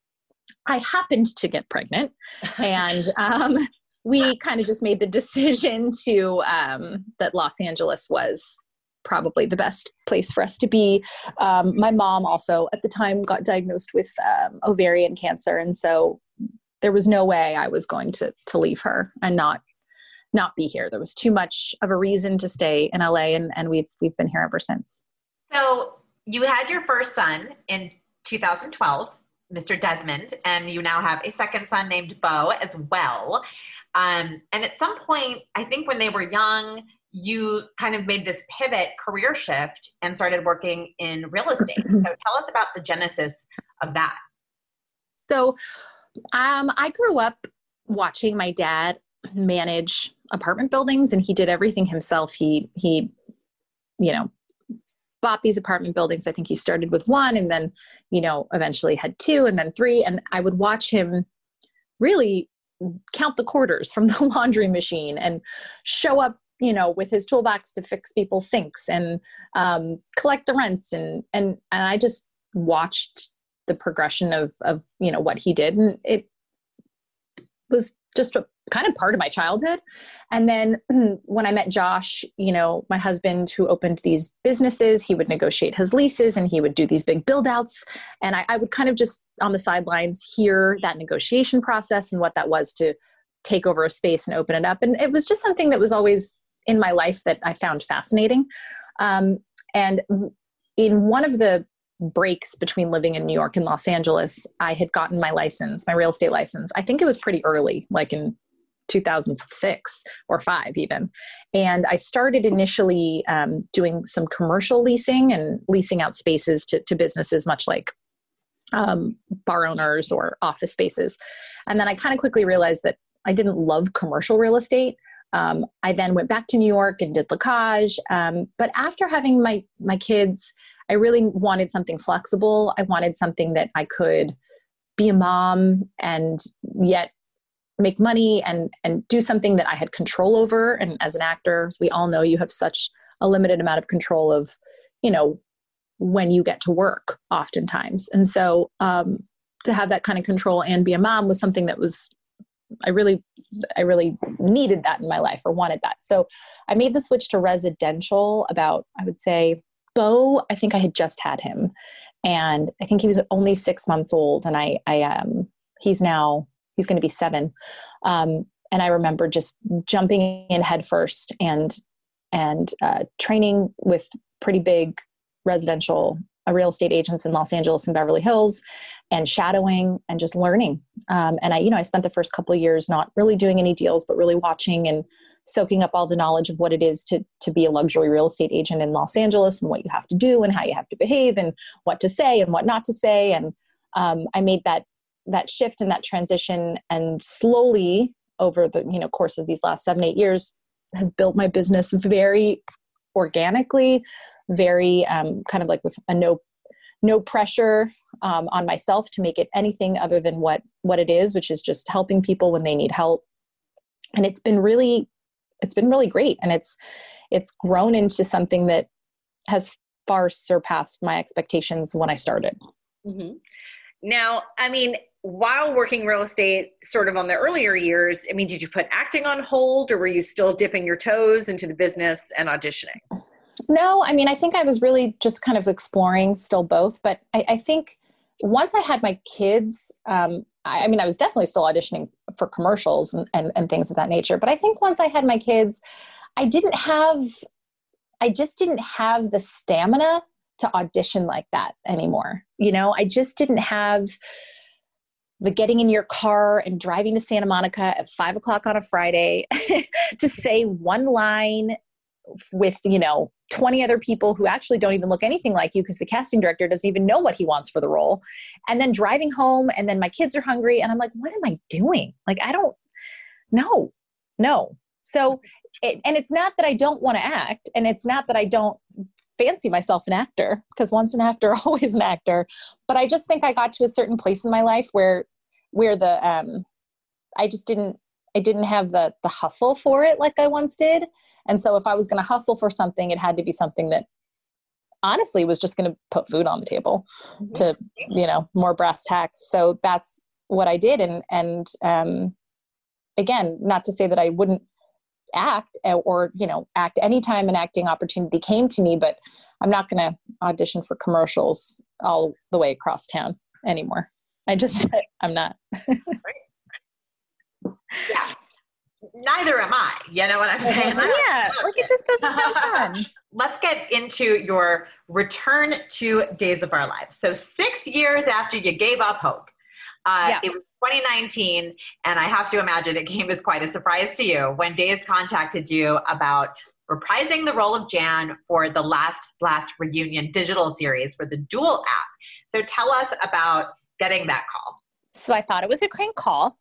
I happened to get pregnant, and um, we kind of just made the decision to um, that Los Angeles was probably the best place for us to be. Um, my mom also at the time got diagnosed with um, ovarian cancer, and so there was no way I was going to to leave her and not not be here. There was too much of a reason to stay in L A, and and we've we've been here ever since. So you had your first son in two thousand twelve. Mister Desmond, and you now have a second son named Bo as well. Um, and at some point, I think when they were young, you kind of made this pivot career shift and started working in real estate. So tell us about the genesis of that. So um, I grew up watching my dad manage apartment buildings, and he did everything himself. He, he, you know, bought these apartment buildings. I think he started with one and then, you know, eventually had two and then three. And I would watch him really count the quarters from the laundry machine and show up, you know, with his toolbox to fix people's sinks and um, collect the rents. And, and, and I just watched the progression of, of, you know, what he did. And it was just a, kind of part of my childhood. And then when I met Josh, you know, my husband who opened these businesses, he would negotiate his leases and he would do these big build outs. And I, I would kind of just on the sidelines hear that negotiation process and what that was to take over a space and open it up. And it was just something that was always in my life that I found fascinating. Um, and in one of the breaks between living in New York and Los Angeles, I had gotten my license, my real estate license. I think it was pretty early, like in two thousand six or five even. And I started initially um, doing some commercial leasing and leasing out spaces to, to businesses, much like um, bar owners or office spaces. And then I kind of quickly realized that I didn't love commercial real estate. Um, I then went back to New York and did Lacage. Um, but after having my, my kids, I really wanted something flexible. I wanted something that I could be a mom and yet make money and, and do something that I had control over. And as an actor, as we all know, you have such a limited amount of control of, you know, when you get to work oftentimes. And so um, to have that kind of control and be a mom was something that was, I really, I really needed that in my life or wanted that. So I made the switch to residential about, I would say, Bo, I think I had just had him. And I think he was only six months old. And I, I, um, he's now, he's going to be seven. Um, and I remember just jumping in head first and, and, uh, training with pretty big residential uh, real estate agents in Los Angeles and Beverly Hills and shadowing and just learning. Um, and I, you know, I spent the first couple of years not really doing any deals, but really watching and soaking up all the knowledge of what it is to, to be a luxury real estate agent in Los Angeles and what you have to do and how you have to behave and what to say and what not to say. And, um, I made that, that shift and that transition, and slowly over the, you know, course of these last seven, eight years have built my business very organically, very, um, kind of like with a no, no pressure, um, on myself to make it anything other than what, what it is, which is just helping people when they need help. And it's been really, it's been really great. And it's, it's grown into something that has far surpassed my expectations when I started. Mm-hmm. Now, I mean, while working real estate sort of on the earlier years, I mean, did you put acting on hold or were you still dipping your toes into the business and auditioning? No, I mean, I think I was really just kind of exploring still both, but I, I think once I had my kids, um, I, I mean, I was definitely still auditioning for commercials and, and, and things of that nature. But I think once I had my kids, I didn't have, I just didn't have the stamina to audition like that anymore. You know, I just didn't have the getting in your car and driving to Santa Monica at five o'clock on a Friday to say one line with, you know, twenty other people who actually don't even look anything like you because the casting director doesn't even know what he wants for the role. And then driving home and then my kids are hungry and I'm like, what am I doing? Like, I don't know. No. So, it, and it's not that I don't want to act, and it's not that I don't fancy myself an actor, because once an actor, always an actor. But I just think I got to a certain place in my life where, where the, um, I just didn't, I didn't have the the hustle for it like I once did. And so if I was going to hustle for something, it had to be something that honestly was just going to put food on the table, mm-hmm. to, you know, more brass tacks. So that's, what I did. And, and, um, again, not to say that I wouldn't act or, you know, act anytime an acting opportunity came to me, but I'm not going to audition for commercials all the way across town anymore. I just, I'm not. Yeah. Neither am I. You know what I'm saying? Yeah. Like it just doesn't sound fun. Let's get into your return to Days of Our Lives. So six years after you gave up hope, uh, yeah. It was twenty nineteen. And I have to imagine it came as quite a surprise to you when Days contacted you about reprising the role of Jan for the Last Blast Reunion digital series for the Duel app. So tell us about getting that call. So I thought it was a crank call.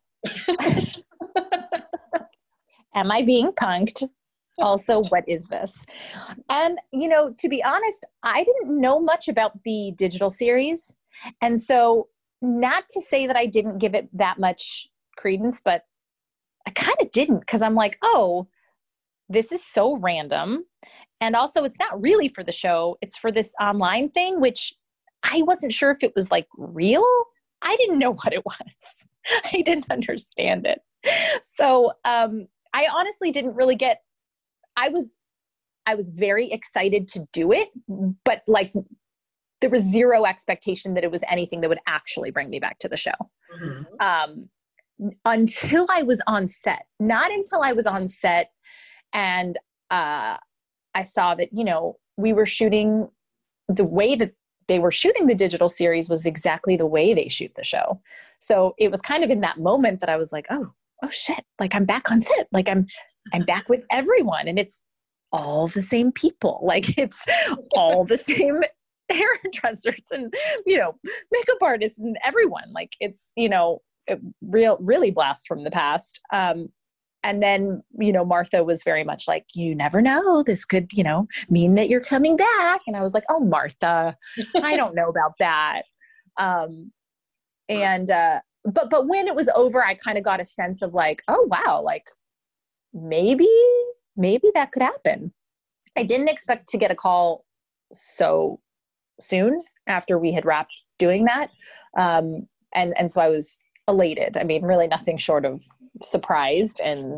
Am I being punked? Also, what is this? And, you know, to be honest, I didn't know much about the digital series. And so not to say that I didn't give it that much credence, but I kind of didn't, because I'm like, oh, this is so random. And also it's not really for the show. It's for this online thing, which I wasn't sure if it was like real. I didn't know what it was. I didn't understand it. So um, I honestly didn't really get, I was, I was very excited to do it, but like there was zero expectation that it was anything that would actually bring me back to the show. Mm-hmm. Um, until I was on set, not until I was on set and uh, I saw that, you know, we were shooting the way that they were shooting the digital series was exactly the way they shoot the show. So it was kind of in that moment that I was like, oh, oh shit, like I'm back on set. Like I'm, I'm back with everyone and it's all the same people. Like it's all the same hairdressers and, you know, makeup artists and everyone. Like it's, you know, a real, really blast from the past. Um, And then, you know, Martha was very much like, you never know, this could, you know, mean that you're coming back. And I was like, oh, Martha, I don't know about that. Um, and, uh, but, but when it was over, I kind of got a sense of like, oh, wow, like maybe, maybe that could happen. I didn't expect to get a call so soon after we had wrapped doing that. Um, and, and so I was elated. I mean, really nothing short of surprised and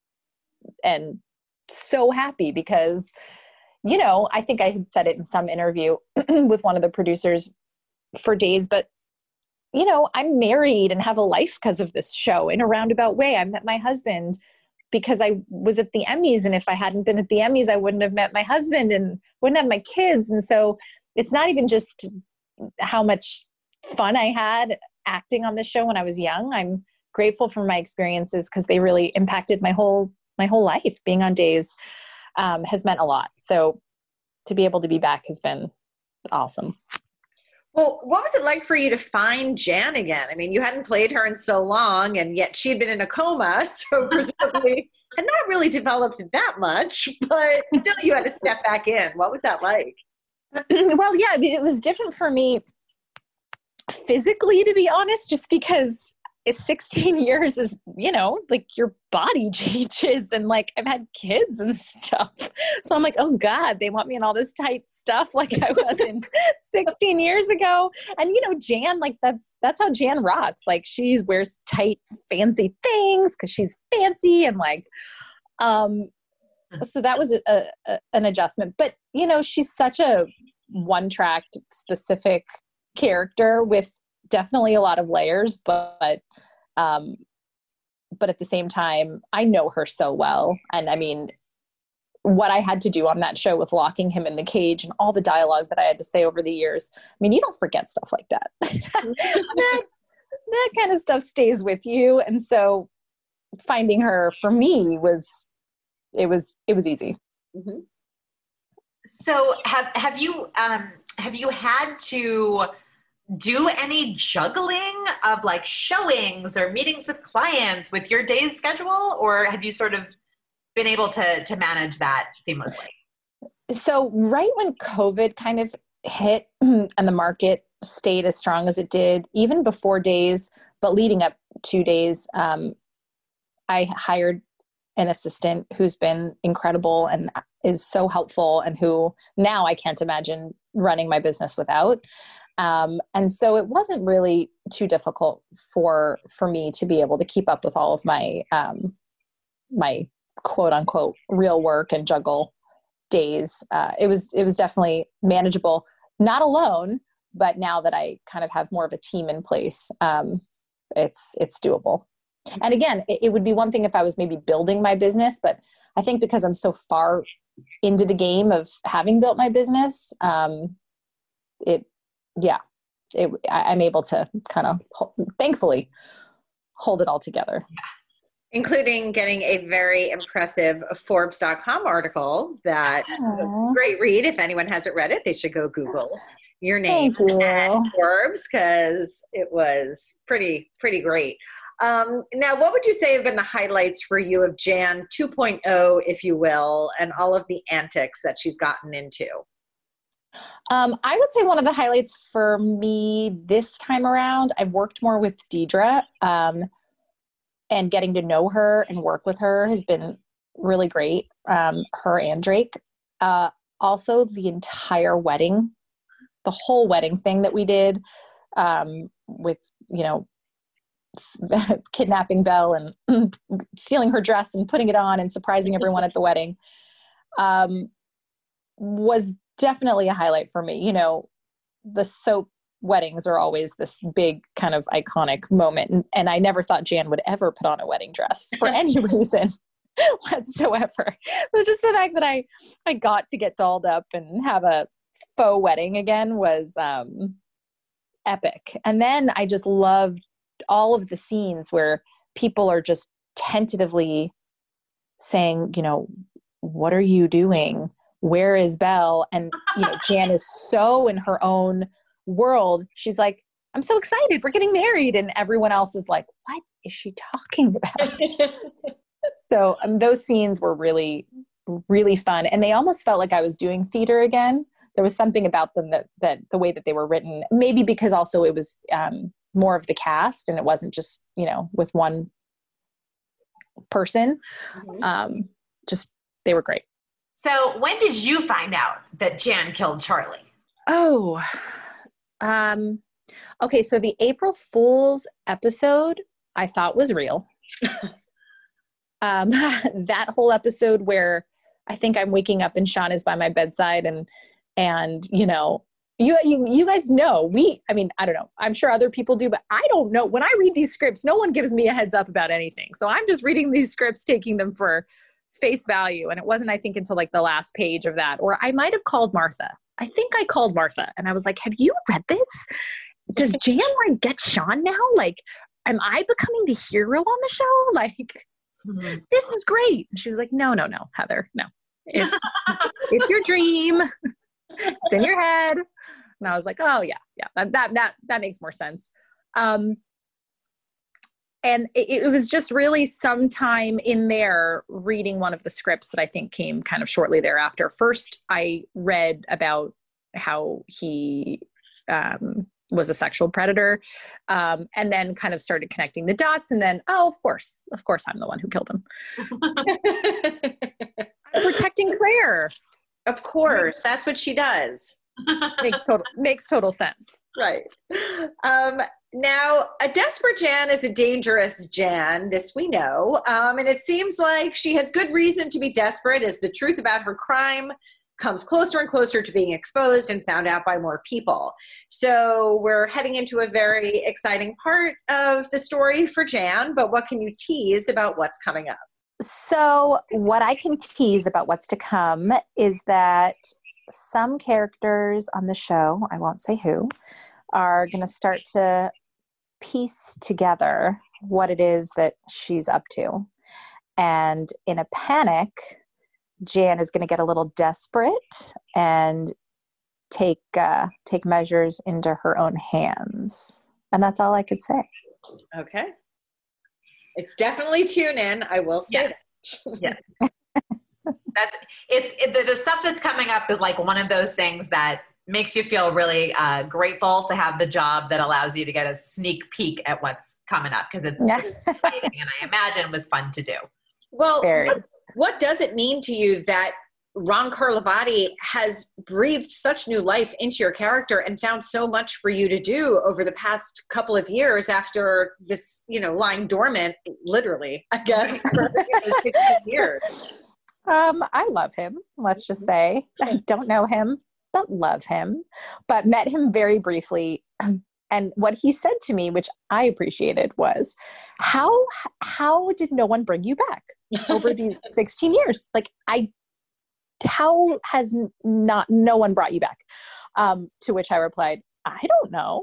and so happy because, you know, I think I had said it in some interview with one of the producers for Days, but you know, I'm married and have a life because of this show in a roundabout way. I met my husband because I was at the Emmys, and if I hadn't been at the Emmys, I wouldn't have met my husband and wouldn't have my kids. And so it's not even just how much fun I had acting on this show when I was young. I'm grateful for my experiences because they really impacted my whole my whole life. Being on Days um, has meant a lot. So to be able to be back has been awesome. Well, what was it like for you to find Jan again? I mean, you hadn't played her in so long, and yet she had been in a coma, so presumably had not really developed that much, but still you had to step back in. What was that like? Well, yeah, I mean, it was different for me physically, to be honest, just because sixteen years is, you know, like your body changes, and like I've had kids and stuff. So I'm like, oh God, they want me in all this tight stuff like I was in sixteen years ago. And you know, Jan, like that's, that's how Jan rocks. Like she wears tight, fancy things because she's fancy and like, um, so that was a, a, an adjustment. But you know, she's such a one-track specific character with definitely a lot of layers, but um, but at the same time, I know her so well. And I mean, what I had to do on that show with locking him in the cage and all the dialogue that I had to say over the years, I mean, you don't forget stuff like that. that, that kind of stuff stays with you. And so finding her for me was, it was, it was easy. Mm-hmm. So have, have you, um, have you had to do any juggling of like showings or meetings with clients with your day's schedule, or have you sort of been able to, to manage that seamlessly? So right when COVID kind of hit and the market stayed as strong as it did, even before Days, but leading up to Days, um, I hired an assistant who's been incredible and is so helpful, and who now I can't imagine running my business without. Um, and so it wasn't really too difficult for, for me to be able to keep up with all of my, um, my quote unquote real work and juggle days. Uh, it was, it was definitely manageable, not alone, but now that I kind of have more of a team in place, um, it's, it's doable. And again, it, it would be one thing if I was maybe building my business, but I think because I'm so far into the game of having built my business, um, it, yeah, it, I, I'm able to kind of, thankfully, hold it all together. Including getting a very impressive Forbes dot com article that was a great read. If anyone hasn't read it, they should go Google your name at Forbes, because it was pretty, pretty great. Um, now, what would you say have been the highlights for you of Jan two point oh, if you will, and all of the antics that she's gotten into? Um, I would say one of the highlights for me this time around, I've worked more with Deidre, um, and getting to know her and work with her has been really great. Um, her and Drake. Uh, also, the entire wedding, the whole wedding thing that we did, um, with, you know, kidnapping Belle and stealing her dress and putting it on and surprising everyone at the wedding, um, was definitely a highlight for me. You know, the soap weddings are always this big kind of iconic moment. And, and I never thought Jan would ever put on a wedding dress for any reason whatsoever. But just the fact that I, I got to get dolled up and have a faux wedding again was um, epic. And then I just loved all of the scenes where people are just tentatively saying, you know, what are you doing? Where is Belle? And, you know, Jan is so in her own world. She's like, I'm so excited. We're getting married. And everyone else is like, what is she talking about? So um, those scenes were really, really fun. And they almost felt like I was doing theater again. There was something about them that, that the way that they were written, maybe because also it was um, more of the cast and it wasn't just, you know, with one person. Mm-hmm. Um, just, they were great. So when did you find out that Jan killed Charlie? Oh, um, okay. So the April Fool's episode I thought was real. um, that whole episode where I think I'm waking up and Sean is by my bedside and, and, you know, you, you, you guys know we, I mean, I don't know, I'm sure other people do, but I don't know. When I read these scripts, no one gives me a heads up about anything. So I'm just reading these scripts, taking them for face value. And it wasn't, I think, until like the last page of that, or I might've called Martha. I think I called Martha and I was like, have you read this? Does Jan like get Sean now? Like, am I becoming the hero on the show? Like, mm-hmm. This is great. And she was like, no, no, no, Heather, no, it's, it's your dream. It's in your head. And I was like, oh yeah, yeah, that, that, that, that makes more sense. Um, and it, it was just really sometime in there reading one of the scripts that I think came kind of shortly thereafter. First, I read about how he um, was a sexual predator, um, and then kind of started connecting the dots. And then, oh, of course, of course, I'm the one who killed him. I'm protecting Claire. Of course, that's what she does. makes total makes total sense. Right. Um, now, a desperate Jan is a dangerous Jan. This we know. Um, and it seems like she has good reason to be desperate as the truth about her crime comes closer and closer to being exposed and found out by more people. So we're heading into a very exciting part of the story for Jan. But what can you tease about what's coming up? So what I can tease about what's to come is that some characters on the show, I won't say who, are going to start to piece together what it is that she's up to. And in a panic, Jan is going to get a little desperate and take uh, take measures into her own hands. And that's all I could say. Okay. It's definitely tune in. I will say yes. that. Yeah. That's it's it, the, the stuff that's coming up is like one of those things that makes you feel really uh, grateful to have the job that allows you to get a sneak peek at what's coming up, because it's, it's exciting and I imagine was fun to do. Well, what, what does it mean to you that Ron Carlivati has breathed such new life into your character and found so much for you to do over the past couple of years after this, you know, lying dormant, literally, I guess, for fifteen years. Um, I love him, let's just say. I don't know him, but love him, but met him very briefly. And what he said to me, which I appreciated, was, how, how did no one bring you back over these sixteen years? Like, I how has not no one brought you back? Um, to which I replied, I don't know.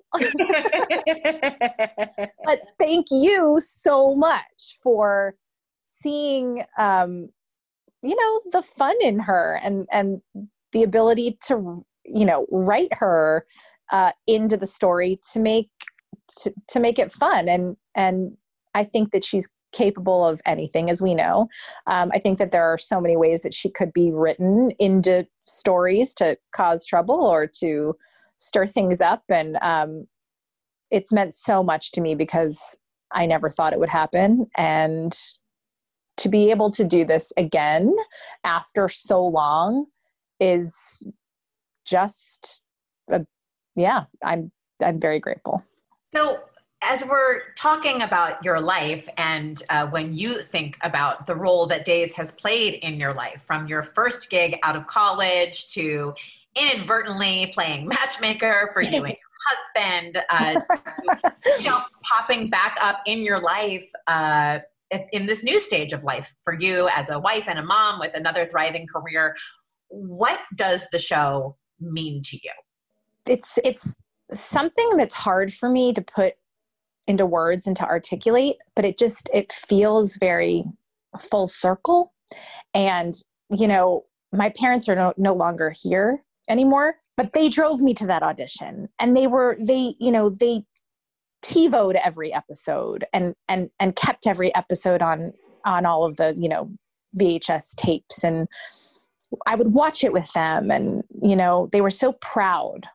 But thank you so much for seeing, um, you know, the fun in her and, and the ability to, you know, write her uh, into the story to make, to, to make it fun. And, and I think that she's capable of anything, as we know. Um, I think that there are so many ways that she could be written into stories to cause trouble or to stir things up. And um, it's meant so much to me because I never thought it would happen. And to be able to do this again after so long is just, a, yeah, I'm, I'm very grateful. So as we're talking about your life and uh, when you think about the role that Days has played in your life, from your first gig out of college to inadvertently playing matchmaker for you and your husband, uh, to, you know, popping back up in your life uh, in this new stage of life for you as a wife and a mom with another thriving career, what does the show mean to you? It's, it's something that's hard for me to put into words and to articulate, but it just, it feels very full circle. And, you know, my parents are no, no longer here anymore, but they drove me to that audition, and they were, they, you know, they TiVoed every episode and, and, and kept every episode on, on all of the, you know, V H S tapes. And I would watch it with them. And, you know, they were so proud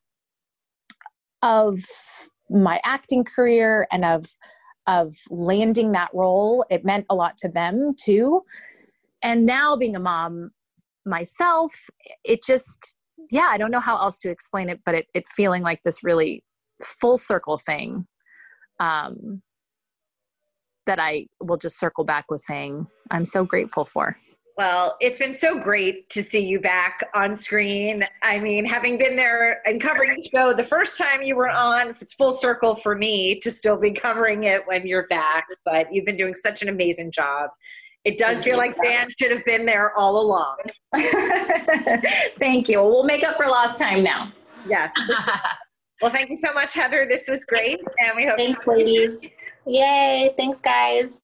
of my acting career and of, of landing that role. It meant a lot to them too. And now being a mom myself, it just, yeah, I don't know how else to explain it, but it, it feeling like this really full circle thing, um, that I will just circle back with saying, I'm so grateful for. Well, it's been so great to see you back on screen. I mean, having been there and covering the show the first time you were on, it's full circle for me to still be covering it when you're back, but you've been doing such an amazing job. It does Thank feel like Dan should have been there all along. Thank you. Well, we'll make up for lost time now. Yes. Well, thank you so much, Heather. This was great. And we hope Thanks, ladies. Yay. Thanks, guys.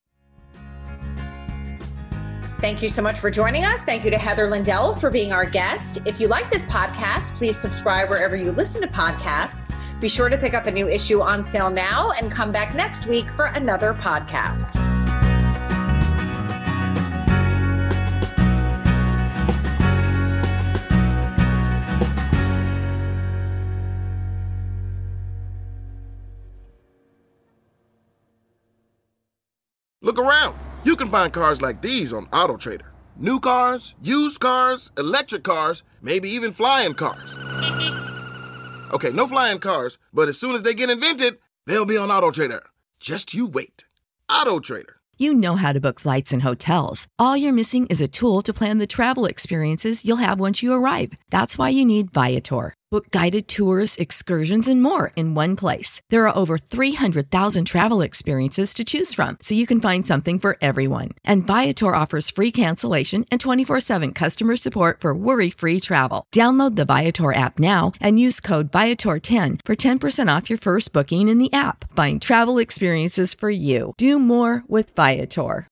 Thank you so much for joining us. Thank you to Heather Lindell for being our guest. If you like this podcast, please subscribe wherever you listen to podcasts. Be sure to pick up a new issue on sale now and come back next week for another podcast. Look around. You can find cars like these on AutoTrader. New cars, used cars, electric cars, maybe even flying cars. Okay, no flying cars, but as soon as they get invented, they'll be on AutoTrader. Just you wait. AutoTrader. You know how to book flights and hotels. All you're missing is a tool to plan the travel experiences you'll have once you arrive. That's why you need Viator. Book guided tours, excursions, and more in one place. There are over three hundred thousand travel experiences to choose from, so you can find something for everyone. And Viator offers free cancellation and twenty-four seven customer support for worry-free travel. Download the Viator app now and use code Viator ten for ten percent off your first booking in the app. Find travel experiences for you. Do more with Viator.